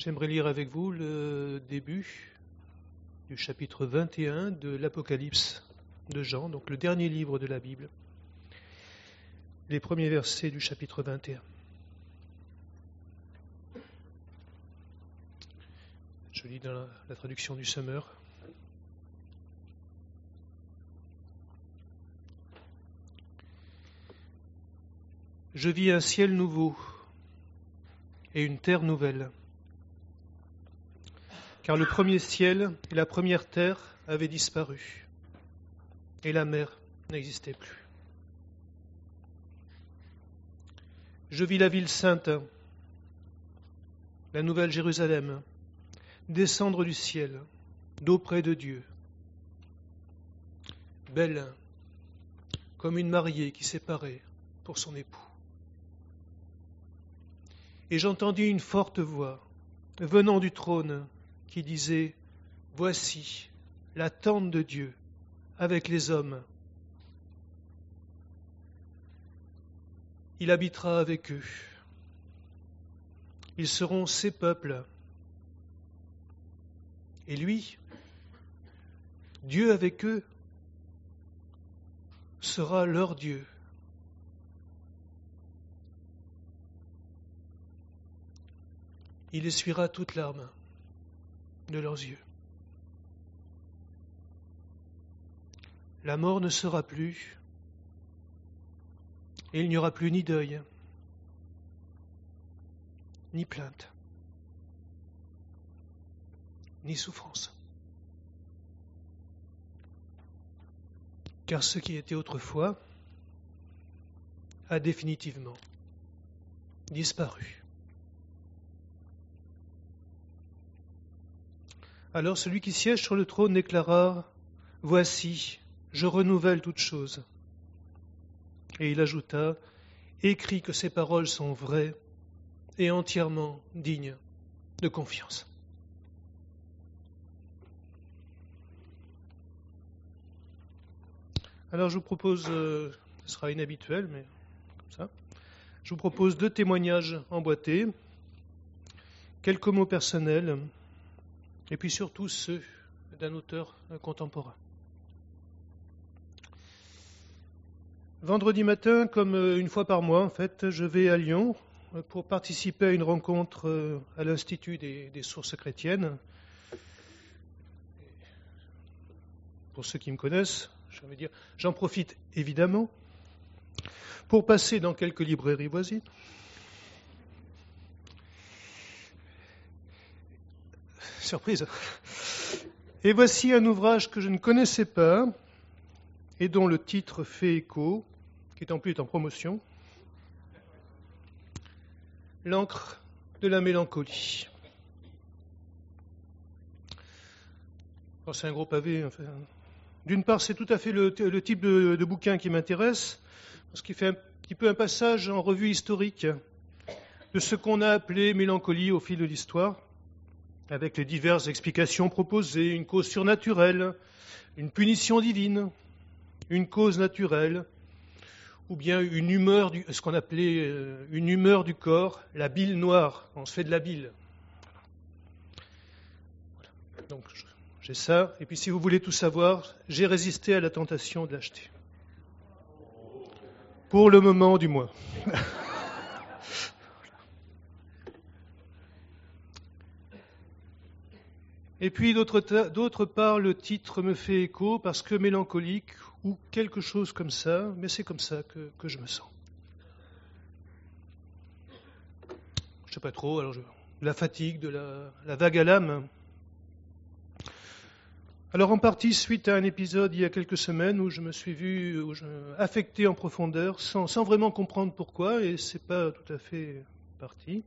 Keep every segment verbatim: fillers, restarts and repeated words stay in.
J'aimerais lire avec vous le début du chapitre vingt et un de l'Apocalypse de Jean, donc le dernier livre de la Bible, les premiers versets du chapitre vingt et un. Je lis dans la, la traduction du Semeur. Je vis un ciel nouveau et une terre nouvelle, car le premier ciel et la première terre avaient disparu, et la mer n'existait plus. Je vis la ville sainte, la nouvelle Jérusalem, descendre du ciel, d'auprès de Dieu, belle comme une mariée qui s'est parée pour son époux. Et j'entendis une forte voix venant du trône qui disait : Voici la tente de Dieu avec les hommes. Il habitera avec eux. Ils seront ses peuples. Et lui, Dieu avec eux, sera leur Dieu. Il essuiera toute larme de leurs yeux. La mort ne sera plus, et il n'y aura plus ni deuil, ni plainte, ni souffrance. Car ce qui était autrefois a définitivement disparu. Alors celui qui siège sur le trône déclara : Voici, je renouvelle toutes choses. Et il ajouta : Écris que ces paroles sont vraies et entièrement dignes de confiance. Alors je vous propose, euh, ce sera inhabituel, mais comme ça, je vous propose deux témoignages emboîtés, quelques mots personnels, et puis surtout ceux d'un auteur contemporain. Vendredi matin, comme une fois par mois, en fait, je vais à Lyon pour participer à une rencontre à l'Institut des, des sources chrétiennes. Pour ceux qui me connaissent, je vais dire, j'en profite évidemment pour passer dans quelques librairies voisines. Surprise. Et voici un ouvrage que je ne connaissais pas et dont le titre fait écho, qui est en plus en promotion. L'encre de la mélancolie. Alors c'est un gros pavé. Enfin. D'une part, c'est tout à fait le, le type de, de bouquin qui m'intéresse, parce qu'il fait un petit peu un passage en revue historique de ce qu'on a appelé mélancolie au fil de l'histoire, avec les diverses explications proposées, une cause surnaturelle, une punition divine, une cause naturelle, ou bien une humeur, du, ce qu'on appelait euh, une humeur du corps, la bile noire, on se fait de la bile. Voilà. Donc j'ai ça, et puis si vous voulez tout savoir, j'ai résisté à la tentation de l'acheter. Pour le moment du moins. Et puis d'autre, d'autre part, le titre me fait écho parce que mélancolique ou quelque chose comme ça, mais c'est comme ça que, que je me sens. Je ne sais pas trop, alors je, de la fatigue, de la, la vague à l'âme. Alors en partie suite à un épisode il y a quelques semaines où je me suis vu où je, affecté en profondeur sans, sans vraiment comprendre pourquoi, et c'est pas tout à fait parti.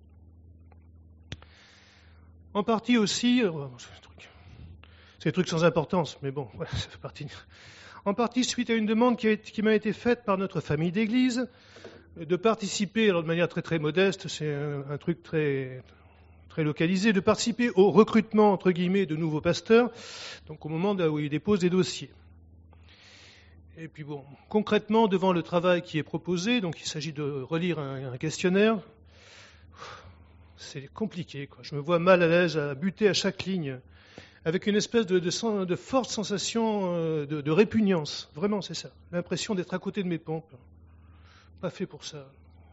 En partie aussi, c'est des trucs, c'est des trucs sans importance, mais bon, voilà, ça fait partie. En partie suite à une demande qui, a, qui m'a été faite par notre famille d'église, de participer, alors de manière très très modeste, c'est un, un truc très très localisé, de participer au recrutement entre guillemets de nouveaux pasteurs, donc au moment où ils déposent des dossiers. Et puis bon, concrètement, devant le travail qui est proposé, donc il s'agit de relire un, un questionnaire. c'est compliqué, quoi. Je me vois mal à l'aise à buter à chaque ligne, avec une espèce de, de, de forte sensation euh, de, de répugnance. Vraiment, c'est ça. L'impression d'être à côté de mes pompes. Pas fait pour ça.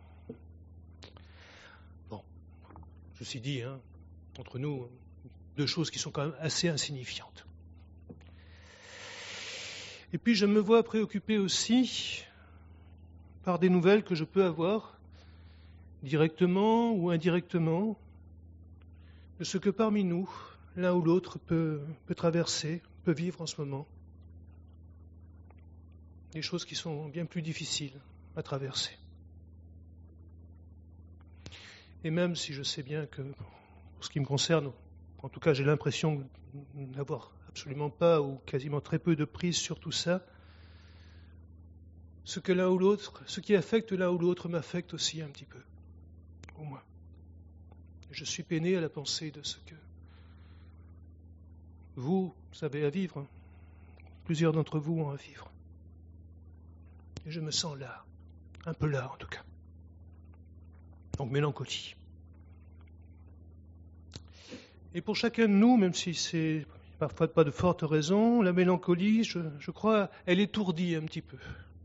Bon, ceci dit, hein, entre nous, deux choses qui sont quand même assez insignifiantes. Et puis je me vois préoccupé aussi par des nouvelles que je peux avoir, directement ou indirectement, de ce que parmi nous, l'un ou l'autre peut, peut traverser, peut vivre en ce moment. Des choses qui sont bien plus difficiles à traverser. Et même si je sais bien que, pour ce qui me concerne, en tout cas j'ai l'impression n'avoir absolument pas ou quasiment très peu de prise sur tout ça, ce que l'un ou l'autre, ce qui affecte l'un ou l'autre m'affecte aussi un petit peu, au moins. Je suis peiné à la pensée de ce que vous, vous avez à vivre. Plusieurs d'entre vous ont à vivre. Et je me sens là, un peu là en tout cas. Donc mélancolie. Et pour chacun de nous, même si c'est parfois pas de fortes raisons, la mélancolie, je, je crois, elle étourdit un petit peu.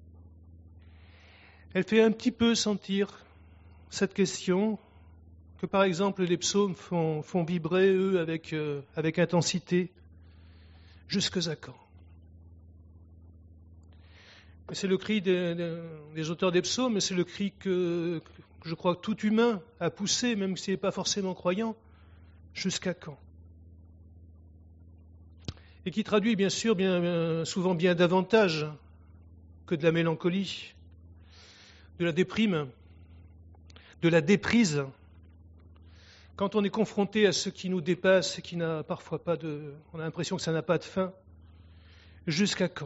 Elle fait un petit peu sentir cette question que par exemple les psaumes font, font vibrer, eux, avec, euh, avec intensité. Jusqu'à quand ? C'est le cri des, des, des auteurs des psaumes, mais c'est le cri que, que je crois que tout humain a poussé, même s'il n'est pas forcément croyant. Jusqu'à quand ? Et qui traduit bien sûr bien, bien, souvent bien davantage que de la mélancolie, de la déprime, de la déprise. Quand on est confronté à ce qui nous dépasse et qui n'a parfois pas de... On a l'impression que ça n'a pas de fin. Jusqu'à quand ?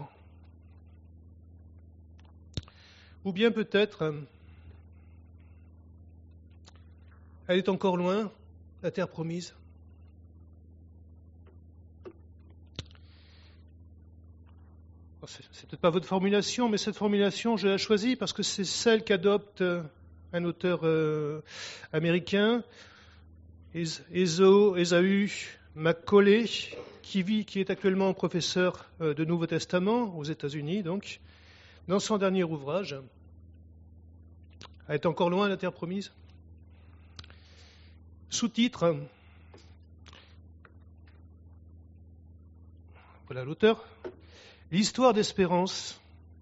Ou bien peut-être, elle est encore loin, la terre promise. C'est, c'est peut-être pas votre formulation, mais cette formulation, je l'ai choisie parce que c'est celle qu'adopte un auteur euh, américain, Esaú Macaulay, qui vit, qui est actuellement professeur euh, de Nouveau Testament aux États-Unis, donc, dans son dernier ouvrage, Elle est encore loin la terre promise. Sous-titre, voilà l'auteur, l'histoire d'espérance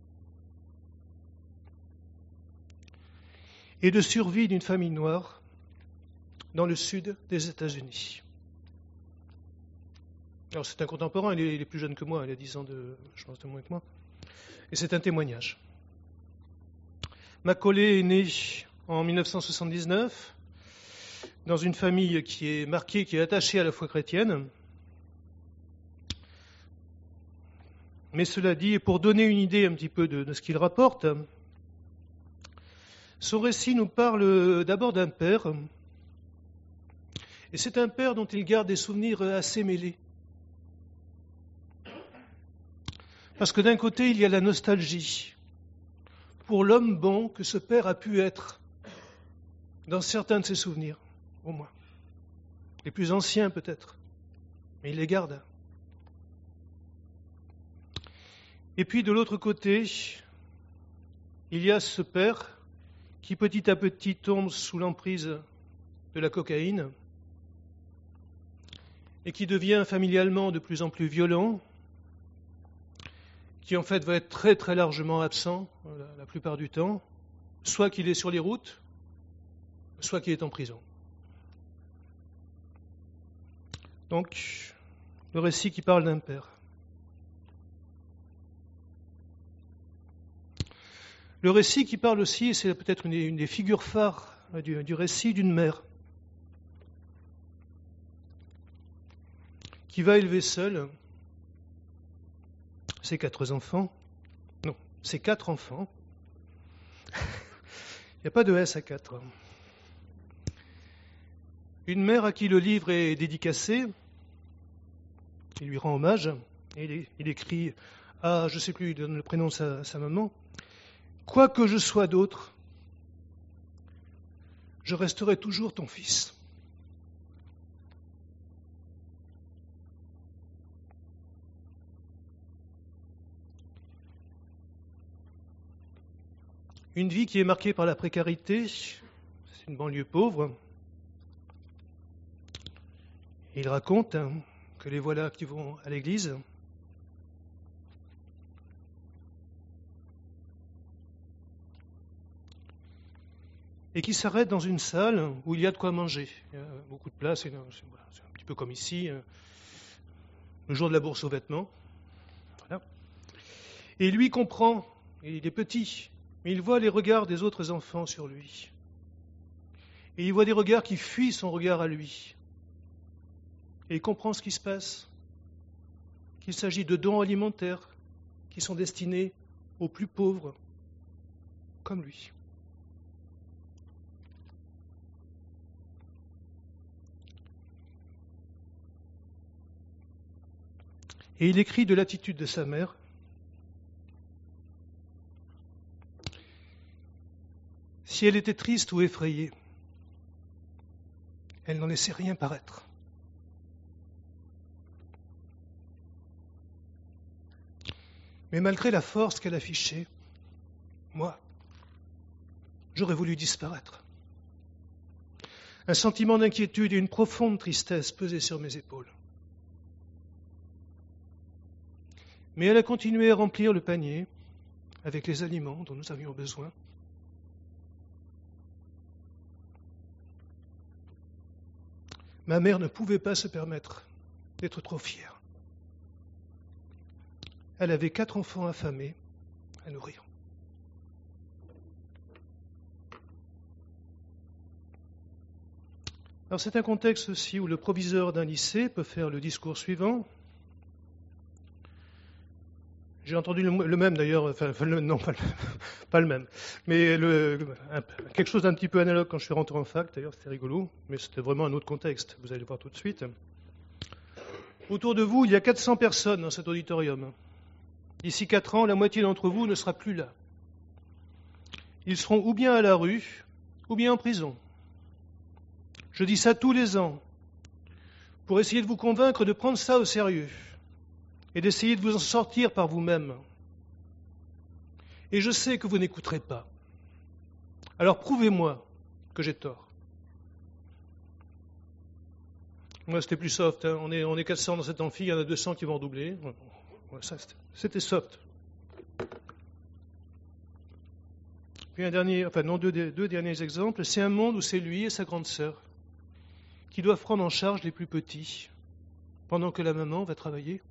et de survie d'une famille noire dans le sud des États-Unis. Alors c'est un contemporain, il est, il est plus jeune que moi, il a dix ans de, je pense, de moins que moi. Et c'est un témoignage. Macaulay est né en dix-neuf cent soixante-dix-neuf dans une famille qui est marquée, qui est attachée à la foi chrétienne. Mais cela dit, et pour donner une idée un petit peu de, de ce qu'il rapporte, son récit nous parle d'abord d'un père, et c'est un père dont il garde des souvenirs assez mêlés. Parce que d'un côté, il y a la nostalgie pour l'homme bon que ce père a pu être dans certains de ses souvenirs, au moins. Les plus anciens peut-être, mais il les garde. Et puis de l'autre côté, il y a ce père qui petit à petit tombe sous l'emprise de la cocaïne et qui devient familialement de plus en plus violent, qui en fait va être très très largement absent la, la plupart du temps, soit qu'il est sur les routes, soit qu'il est en prison. Donc, le récit qui parle d'un père. Le récit qui parle aussi, et c'est peut-être une, une des figures phares du, du récit, d'une mère qui va élever seule ses quatre enfants. Non, ses quatre enfants. Il n'y a pas de S à quatre. Une mère à qui le livre est dédicacé, il lui rend hommage, et il, il écrit, ah, je ne sais plus, il donne le prénom de sa, sa maman, « Quoi que je sois d'autre, je resterai toujours ton fils. » une vie qui est marquée par la précarité. C'est une banlieue pauvre. Et il raconte hein, que les voilà qui vont à l'église. Et qui s'arrêtent dans une salle où il y a de quoi manger. Il y a beaucoup de place, c'est un petit peu comme ici, le jour de la bourse aux vêtements. Voilà. Et lui comprend, et il est petit, mais il voit les regards des autres enfants sur lui. Et il voit des regards qui fuient son regard à lui. Et il comprend ce qui se passe, qu'il s'agit de dons alimentaires qui sont destinés aux plus pauvres, comme lui. Et il écrit de l'attitude de sa mère. Si elle était triste ou effrayée, elle n'en laissait rien paraître. Mais malgré la force qu'elle affichait, moi, j'aurais voulu disparaître. Un sentiment d'inquiétude et une profonde tristesse pesaient sur mes épaules. Mais elle a continué à remplir le panier avec les aliments dont nous avions besoin. Ma mère ne pouvait pas se permettre d'être trop fière. Elle avait quatre enfants affamés à nourrir. Alors c'est un contexte aussi où le proviseur d'un lycée peut faire le discours suivant. J'ai entendu le, le même d'ailleurs, enfin, le, non, pas le, pas le même, mais le, un, quelque chose d'un petit peu analogue quand je suis rentré en fac, d'ailleurs c'était rigolo, mais c'était vraiment un autre contexte, vous allez voir tout de suite. Autour de vous, il y a quatre cents personnes dans cet auditorium. D'ici quatre ans, la moitié d'entre vous ne sera plus là. Ils seront ou bien à la rue, ou bien en prison. Je dis ça tous les ans, pour essayer de vous convaincre de prendre ça au sérieux. Et d'essayer de vous en sortir par vous-même. Et je sais que vous n'écouterez pas. Alors prouvez-moi que j'ai tort. Moi, c'était plus soft. Hein. On est, on est quatre cents dans cette amphi, il y en a deux cents qui vont doubler. Ouais, ça, c'était, c'était soft. Puis un dernier, enfin non, deux, deux derniers exemples. C'est un monde où c'est lui et sa grande sœur qui doivent prendre en charge les plus petits pendant que la maman va travailler.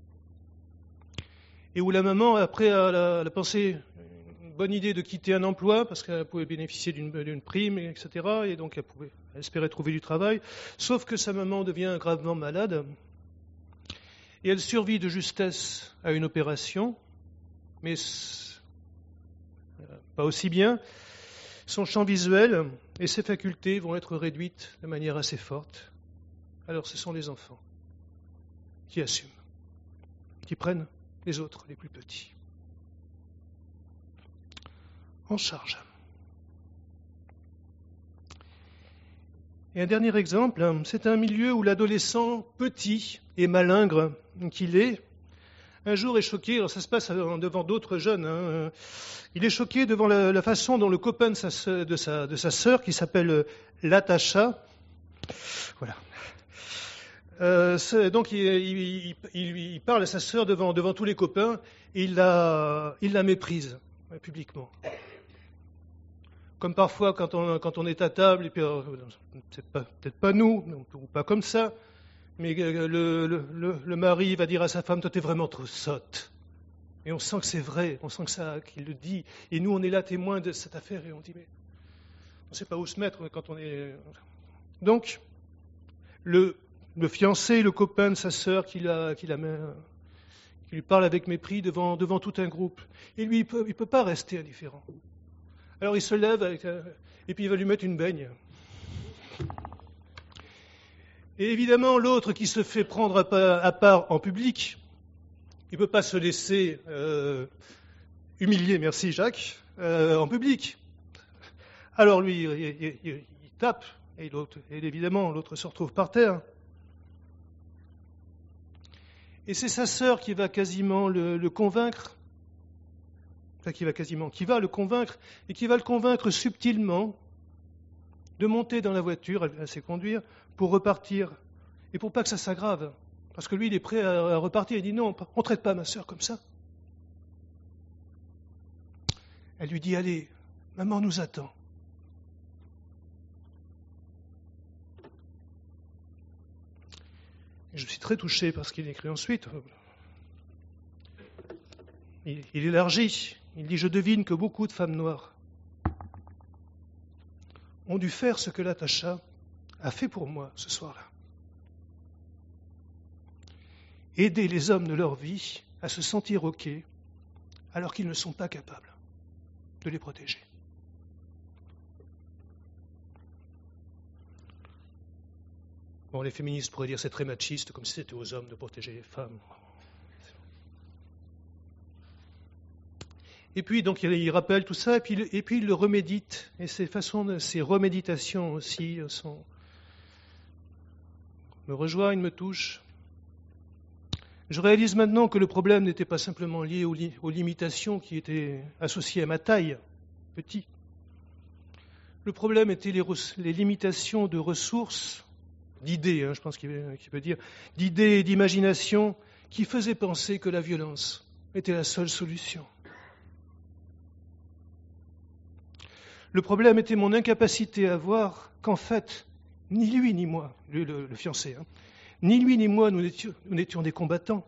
Et où la maman, après, elle a, elle a pensé une bonne idée de quitter un emploi parce qu'elle pouvait bénéficier d'une, d'une prime, et cetera. Et donc elle pouvait elle espérait trouver du travail. Sauf que sa maman devient gravement malade. Et elle survit de justesse à une opération, mais pas aussi bien. Son champ visuel et ses facultés vont être réduites de manière assez forte. Alors ce sont les enfants qui assument, qui prennent les autres, les plus petits, en charge. Et un dernier exemple, c'est un milieu où l'adolescent petit et malingre qu'il est, un jour est choqué, alors ça se passe devant d'autres jeunes, hein, il est choqué devant la, la façon dont le copain de sa, de sa, de sa sœur, qui s'appelle Latacha, voilà, Euh, donc il, il, il, il parle à sa sœur devant, devant tous les copains et il la, il la méprise ouais, publiquement. Comme parfois quand on, quand on est à table, et puis alors, c'est pas, peut-être pas nous, ou pas comme ça, mais le, le, le, le mari va dire à sa femme, toi t'es vraiment trop sotte. Et on sent que c'est vrai, on sent que ça, qu'il le dit. Et nous on est là témoins de cette affaire et on dit mais on ne sait pas où se mettre quand on est. Donc le Le fiancé, le copain de sa sœur qui, la, qui, la met, qui lui parle avec mépris devant, devant tout un groupe. Et lui, il ne peut, il peut pas rester indifférent. Alors il se lève avec, et puis il va lui mettre une baigne. Et évidemment, l'autre qui se fait prendre à part, à part en public, il ne peut pas se laisser euh, humilier, merci Jacques, euh, en public. Alors lui, il, il, il, il tape, et, l'autre, et évidemment, l'autre se retrouve par terre. Et c'est sa sœur qui va quasiment le, le convaincre enfin qui va quasiment, qui va le convaincre, et qui va le convaincre subtilement de monter dans la voiture, elle sait conduire, pour repartir, et pour pas que ça s'aggrave. Parce que lui, il est prêt à repartir, il dit non, on ne traite pas ma sœur comme ça. Elle lui dit, allez, maman nous attend. Et je suis très touché par ce qu'il écrit ensuite. Il, il élargit, il dit, je devine que beaucoup de femmes noires ont dû faire ce que Natacha a fait pour moi ce soir-là. Aider les hommes de leur vie à se sentir OK alors qu'ils ne sont pas capables de les protéger. Bon, les féministes pourraient dire c'est très machiste, comme si c'était aux hommes de protéger les femmes. Et puis, donc, il rappelle tout ça, et puis, et puis il le remédite. Et ces façons, ces reméditations aussi sont, me rejoignent, me touchent. Je réalise maintenant que le problème n'était pas simplement lié aux, li- aux limitations qui étaient associées à ma taille, petit. Le problème était les, re- les limitations de ressources, d'idées, hein, je pense qu'il veut, qu'il veut dire, d'idées et d'imagination qui faisaient penser que la violence était la seule solution. Le problème était mon incapacité à voir qu'en fait, ni lui ni moi, lui le, le fiancé, hein, ni lui ni moi, nous étions, nous étions des combattants.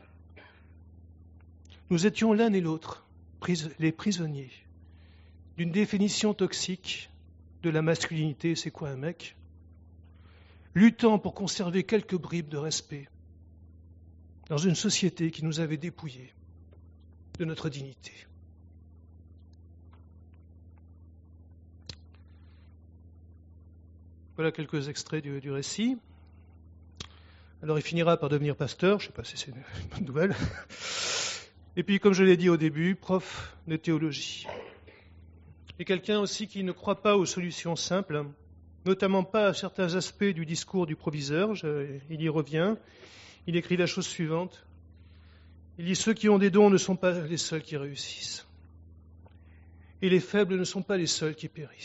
Nous étions l'un et l'autre pris, les prisonniers d'une définition toxique de la masculinité, c'est quoi un mec, luttant pour conserver quelques bribes de respect dans une société qui nous avait dépouillés de notre dignité. Voilà quelques extraits du, du récit. Alors il finira par devenir pasteur, je ne sais pas si c'est une bonne nouvelle. Et puis, comme je l'ai dit au début, prof de théologie. Et quelqu'un aussi qui ne croit pas aux solutions simples, notamment pas à certains aspects du discours du proviseur. Je, il y revient. Il écrit la chose suivante. Il dit « Ceux qui ont des dons ne sont pas les seuls qui réussissent. Et les faibles ne sont pas les seuls qui périssent. »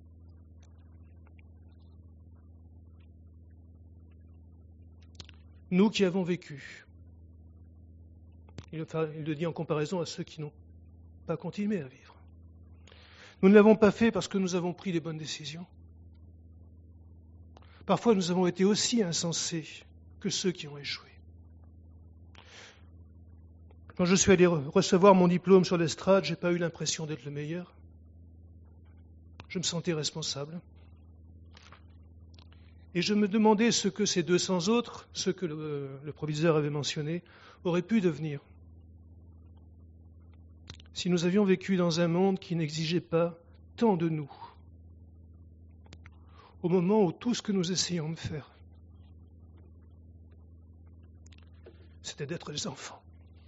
Nous qui avons vécu, il le dit en comparaison à ceux qui n'ont pas continué à vivre. Nous ne l'avons pas fait parce que nous avons pris les bonnes décisions. Parfois, nous avons été aussi insensés que ceux qui ont échoué. Quand je suis allé recevoir mon diplôme sur l'estrade, je n'ai pas eu l'impression d'être le meilleur. Je me sentais responsable. Et je me demandais ce que ces deux cents autres, ceux que le, le proviseur avait mentionnés, auraient pu devenir si nous avions vécu dans un monde qui n'exigeait pas tant de nous, au moment où tout ce que nous essayons de faire, c'était d'être des enfants.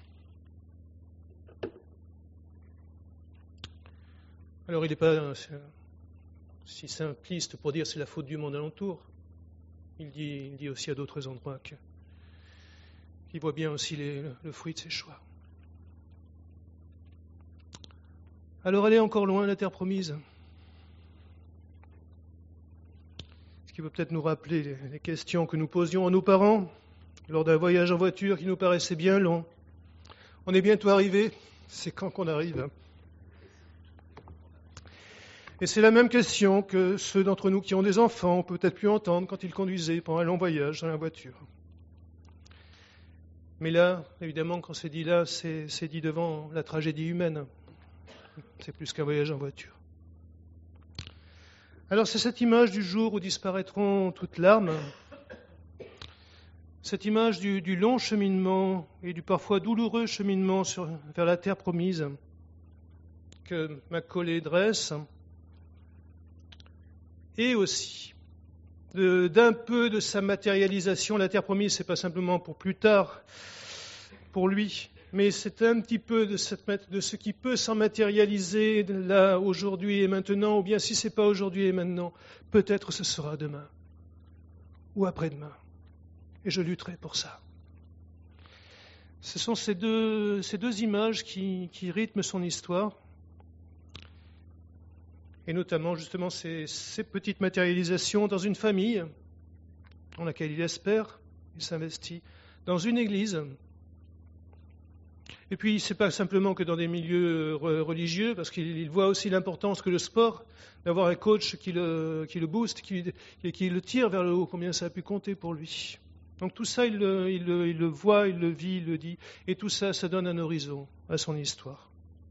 Alors il n'est pas si simpliste pour dire c'est la faute du monde alentour. Il dit, il dit aussi à d'autres endroits que, qu'il voit bien aussi les, le, le fruit de ses choix. Alors elle est encore loin, la terre promise. Ce qui peut peut-être nous rappeler les, les questions que nous posions à nos parents lors d'un voyage en voiture qui nous paraissait bien long. On est bientôt arrivé, c'est quand qu'on arrive. Et c'est la même question que ceux d'entre nous qui ont des enfants ont peut-être pu entendre quand ils conduisaient pendant un long voyage dans la voiture. Mais là, évidemment, quand c'est dit là, c'est, c'est dit devant la tragédie humaine. C'est plus qu'un voyage en voiture. Alors c'est cette image du jour où disparaîtront toutes larmes, cette image du, du long cheminement et du parfois douloureux cheminement sur, vers la terre promise que Macaulay dresse, et aussi de, d'un peu de sa matérialisation. La terre promise, ce n'est pas simplement pour plus tard, pour lui, mais c'est un petit peu de, cette, de ce qui peut s'en matérialiser là, aujourd'hui et maintenant, ou bien si ce n'est pas aujourd'hui et maintenant, peut-être ce sera demain, ou après-demain, et je lutterai pour ça. Ce sont ces deux, ces deux images qui, qui rythment son histoire, et notamment justement ces, ces petites matérialisations dans une famille dans laquelle il espère, il s'investit, dans une église. Et puis, ce n'est pas simplement que dans des milieux religieux, parce qu'il voit aussi l'importance que le sport, d'avoir un coach qui le, qui le booste, qui, qui le tire vers le haut, combien ça a pu compter pour lui. Donc tout ça, il le, il, le, il le voit, il le vit, il le dit, et tout ça, ça donne un horizon à son histoire.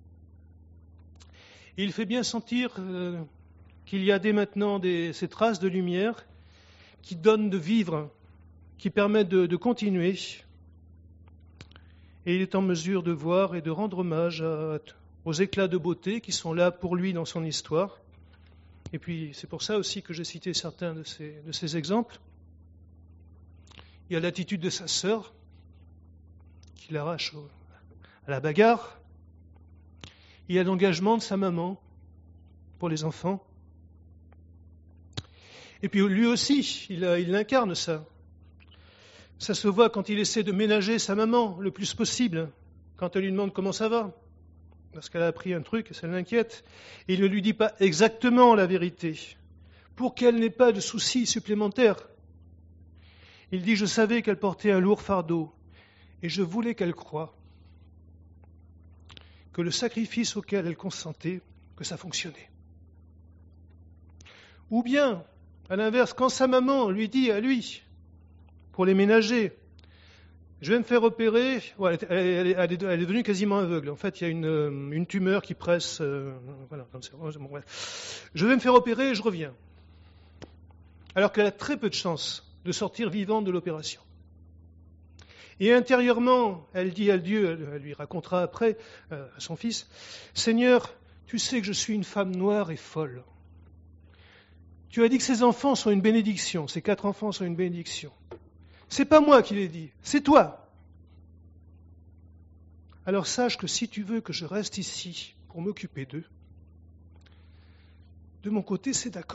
Et il fait bien sentir euh, qu'il y a dès maintenant des, ces traces de lumière qui donnent de vivre, qui permettent de, de continuer. Et il est en mesure de voir et de rendre hommage à, aux éclats de beauté qui sont là pour lui dans son histoire. Et puis c'est pour ça aussi que j'ai cité certains de ces, de ces exemples. Il y a l'attitude de sa sœur, qui l'arrache au, à la bagarre. Il y a l'engagement de sa maman pour les enfants. Et puis lui aussi, il, a, il incarne ça. Ça se voit quand il essaie de ménager sa maman le plus possible, quand elle lui demande comment ça va, parce qu'elle a appris un truc et ça l'inquiète. Et il ne lui dit pas exactement la vérité, pour qu'elle n'ait pas de soucis supplémentaires. Il dit « Je savais qu'elle portait un lourd fardeau, et je voulais qu'elle croie que le sacrifice auquel elle consentait, que ça fonctionnait. » Ou bien, à l'inverse, quand sa maman lui dit à lui, pour les ménager, je vais me faire opérer, ouais, elle, elle, elle, est, elle est devenue quasiment aveugle. En fait, il y a une, une tumeur qui presse, euh, voilà, comme ça. Bon, bref. Je vais me faire opérer et je reviens. Alors qu'elle a très peu de chances de sortir vivante de l'opération. Et intérieurement, elle dit à Dieu, elle, elle lui racontera après, euh, à son fils, « Seigneur, tu sais que je suis une femme noire et folle. Tu as dit que ces enfants sont une bénédiction, ces quatre enfants sont une bénédiction. C'est pas moi qui l'ai dit, c'est toi. Alors sache que si tu veux que je reste ici pour m'occuper d'eux, de mon côté, c'est d'accord. »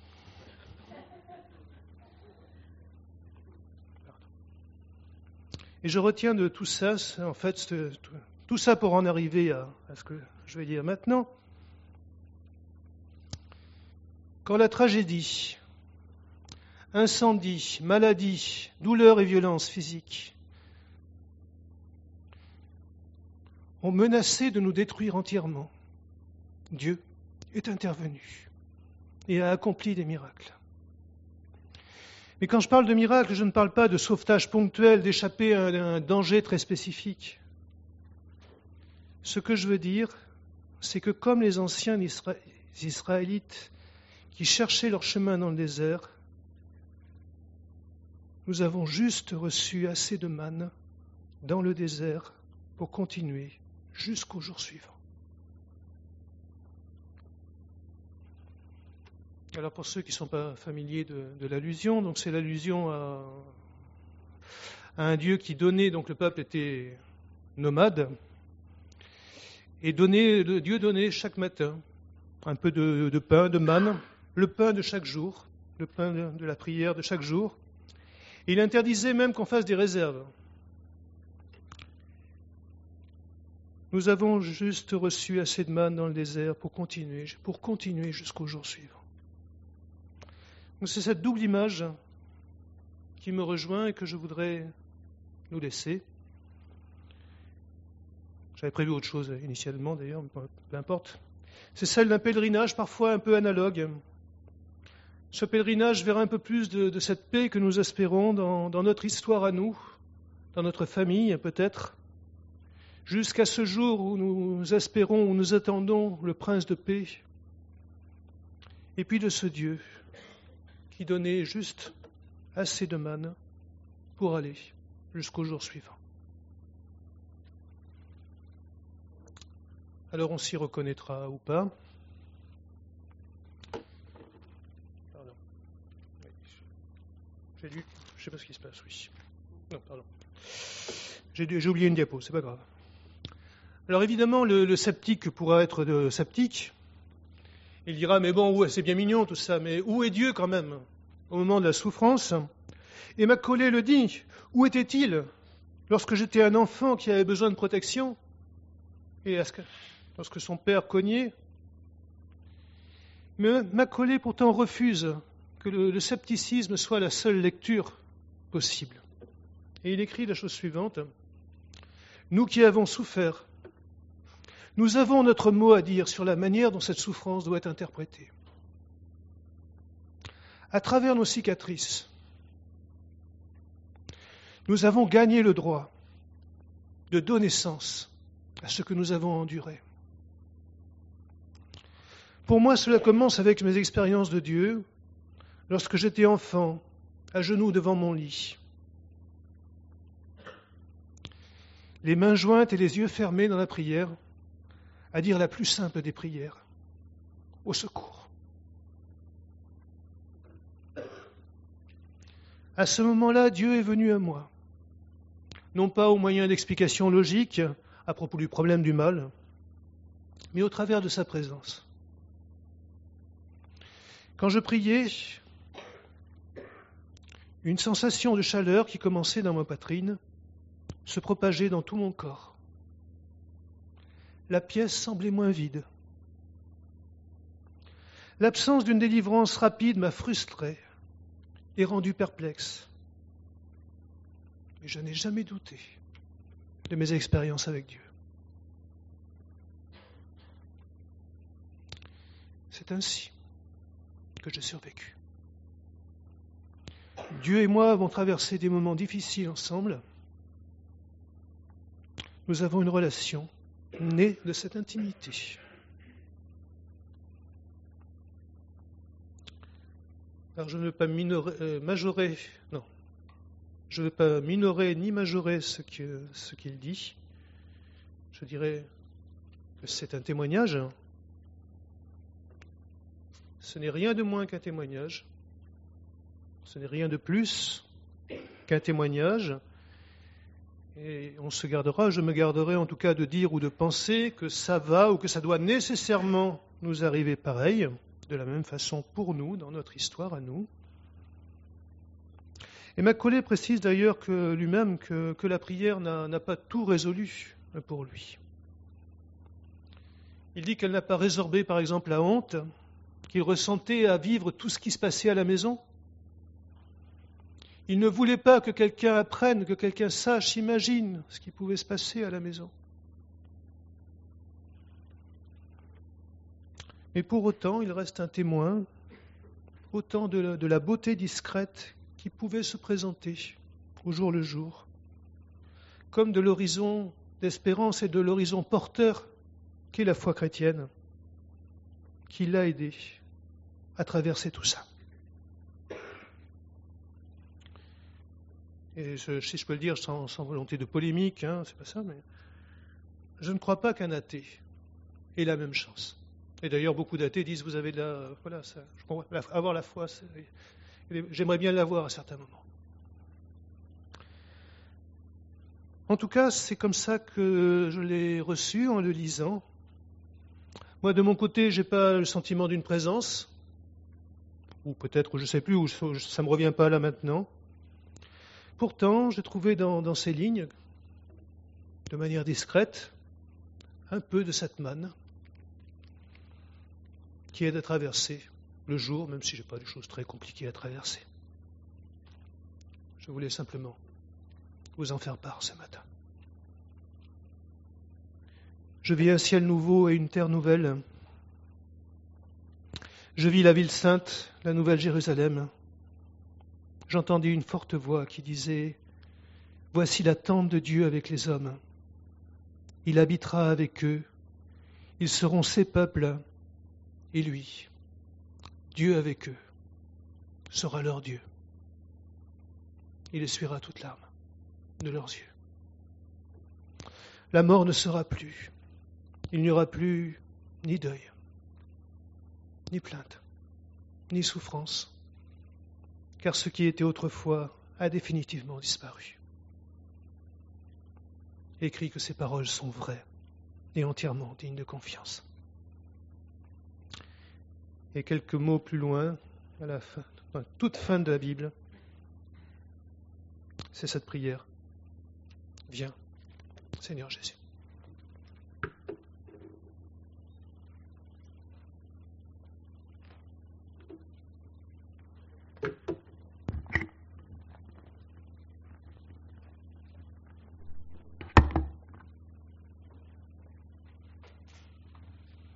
Et je retiens de tout ça, en fait, tout ça pour en arriver à, à ce que je vais dire maintenant. Quand la tragédie, incendie, maladie, douleur et violence physique ont menacé de nous détruire entièrement, Dieu est intervenu et a accompli des miracles. Mais quand je parle de miracle, je ne parle pas de sauvetage ponctuel, d'échapper à un danger très spécifique. Ce que je veux dire, c'est que comme les anciens Israélites qui cherchaient leur chemin dans le désert, nous avons juste reçu assez de manne dans le désert pour continuer jusqu'au jour suivant. Alors pour ceux qui ne sont pas familiers de, de l'allusion, donc c'est l'allusion à, à un Dieu qui donnait, donc le peuple était nomade, et donnait, le Dieu donnait chaque matin un peu de, de pain, de manne, le pain de chaque jour, le pain de, de la prière de chaque jour. Et il interdisait même qu'on fasse des réserves. Nous avons juste reçu assez de manne dans le désert pour continuer, pour continuer jusqu'au jour suivant. Donc c'est cette double image qui me rejoint et que je voudrais nous laisser. J'avais prévu autre chose initialement d'ailleurs, mais peu importe. C'est celle d'un pèlerinage parfois un peu analogue. Ce pèlerinage vers un peu plus de, de cette paix que nous espérons dans, dans notre histoire à nous, dans notre famille peut-être, jusqu'à ce jour où nous espérons, où nous attendons le prince de paix, et puis de ce Dieu qui donnait juste assez de manne pour aller jusqu'au jour suivant. Alors on s'y reconnaîtra ou pas. Pardon. J'ai lu, je ne sais pas ce qui se passe, oui. Non, pardon. J'ai, j'ai oublié une diapo, c'est pas grave. Alors évidemment, le, le sceptique pourra être de, sceptique. Il dira, mais bon, c'est bien mignon tout ça, mais où est Dieu quand même, au moment de la souffrance ? Et Macaulay le dit, où était-il Lorsque j'étais un enfant qui avait besoin de protection, et lorsque son père cognait, mais Macaulay pourtant refuse que le, le scepticisme soit la seule lecture possible. Et il écrit la chose suivante. Nous qui avons souffert, nous avons notre mot à dire sur la manière dont cette souffrance doit être interprétée. À travers nos cicatrices, nous avons gagné le droit de donner sens à ce que nous avons enduré. Pour moi, cela commence avec mes expériences de Dieu, lorsque j'étais enfant, à genoux devant mon lit, les mains jointes et les yeux fermés dans la prière, à dire la plus simple des prières, au secours. À ce moment-là, Dieu est venu à moi, non pas au moyen d'explications logiques à propos du problème du mal, mais au travers de sa présence. Quand je priais, une sensation de chaleur qui commençait dans ma poitrine se propageait dans tout mon corps. La pièce semblait moins vide. L'absence d'une délivrance rapide m'a frustré et rendu perplexe. Mais je n'ai jamais douté de mes expériences avec Dieu. C'est ainsi que j'ai survécu. Dieu et moi avons traversé des moments difficiles ensemble. Nous avons une relation née de cette intimité. Alors je ne veux pas minorer, euh, majorer, non, je ne veux pas minorer ni majorer ce, que, ce qu'il dit. Je dirais que c'est un témoignage. Ce n'est rien de moins qu'un témoignage. Ce n'est rien de plus qu'un témoignage. Et on se gardera, je me garderai en tout cas de dire ou de penser que ça va ou que ça doit nécessairement nous arriver pareil, de la même façon pour nous, dans notre histoire à nous. Et Macaulay précise d'ailleurs que lui-même que, que la prière n'a, n'a pas tout résolu pour lui. Il dit qu'elle n'a pas résorbé par exemple la honte qu'il ressentait à vivre tout ce qui se passait à la maison. Il ne voulait pas que quelqu'un apprenne, que quelqu'un sache, imagine ce qui pouvait se passer à la maison. Mais pour autant, il reste un témoin, autant de la, de la beauté discrète qui pouvait se présenter au jour le jour, comme de l'horizon d'espérance et de l'horizon porteur qu'est la foi chrétienne, qui l'a aidé à traverser tout ça. Et je, si je peux le dire sans, sans volonté de polémique, hein, c'est pas ça, mais je ne crois pas qu'un athée ait la même chance. Et d'ailleurs, beaucoup d'athées disent, vous avez de la, voilà, ça, je comprends, la, avoir la foi, c'est, j'aimerais bien l'avoir à certains moments. En tout cas, c'est comme ça que je l'ai reçu en le lisant. Moi, de mon côté, je n'ai pas le sentiment d'une présence, ou peut-être, je ne sais plus, ou ça ne me revient pas là maintenant. Pourtant, j'ai trouvé dans, dans ces lignes, de manière discrète, un peu de cette manne qui aide à traverser le jour, même si je n'ai pas de choses très compliquées à traverser. Je voulais simplement vous en faire part ce matin. Je vis un ciel nouveau et une terre nouvelle. Je vis la ville sainte, la nouvelle Jérusalem. J'entendis une forte voix qui disait « Voici la tente de Dieu avec les hommes. Il habitera avec eux. Ils seront ses peuples. Et lui, Dieu avec eux, sera leur Dieu. Il essuiera toute larme de leurs yeux. La mort ne sera plus. Il n'y aura plus ni deuil, ni plainte, ni souffrance, car ce qui était autrefois a définitivement disparu. Écrit que ces paroles sont vraies et entièrement dignes de confiance. Et quelques mots plus loin, à la fin, à la toute fin de la Bible, c'est cette prière. Viens, Seigneur Jésus.